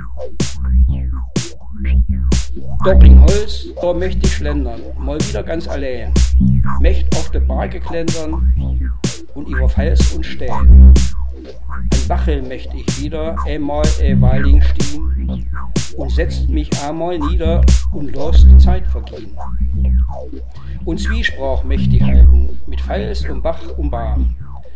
Dort in Holz, da möcht ich schlendern, mal wieder ganz allein. Möcht auf de Berge klendern und über Fels und Stein. An Bachel möcht ich wieder einmal Weiling stehen und setzt mich einmal nieder und los die Zeit vergehen. Und Zwiesprach möcht ich halten mit Fels und Bach und Bahn.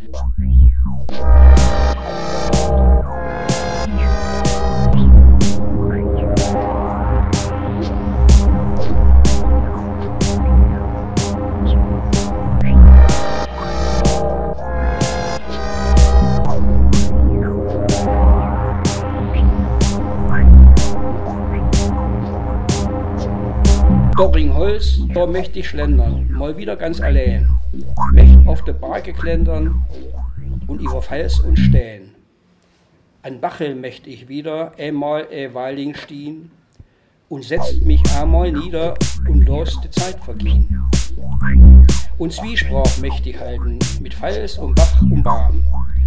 Dort in Holz, da möcht ich schlendern, mal wieder ganz allein. Möcht auf de Berge klendern und über Fels und Stein. An Bachel möcht ich wieder einmal Weiling stehen und setzt mich einmal nieder und los die Zeit vergehen. Und Zwiesprach möcht ich halten mit Fels und Bach und Bahn.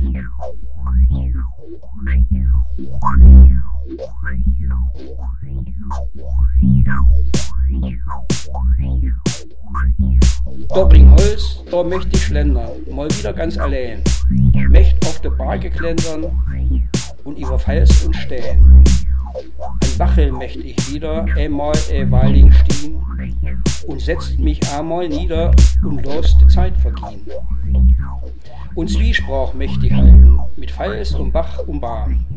Dort in Holz, da möcht ich schlendern, mal wieder ganz allein. Möcht auf de Berge klendern und über Fels und Stein. An Bachel möcht ich wieder einmal Weiling stehen und setzt mich einmal nieder und los die Zeit vergehen. Und Zwiesprach möcht ich halten mit Fels und Bach und Bahn.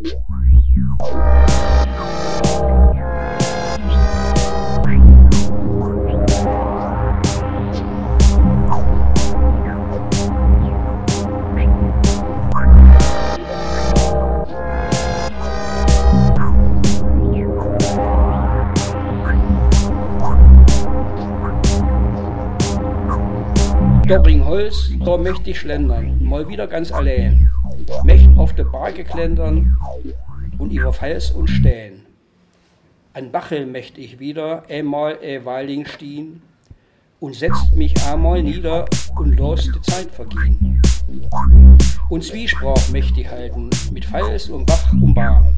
Dort in Holz, da möcht ich schlendern, mal wieder ganz allein. Möcht auf de Berge klendern und über Fels und Stein. An Bachel möcht ich wieder einmal Weiling stehen und setzt mich einmal nieder und los die Zeit vergehen. Und Zwiesprach möcht ich halten mit Fels und Bach und Bahn.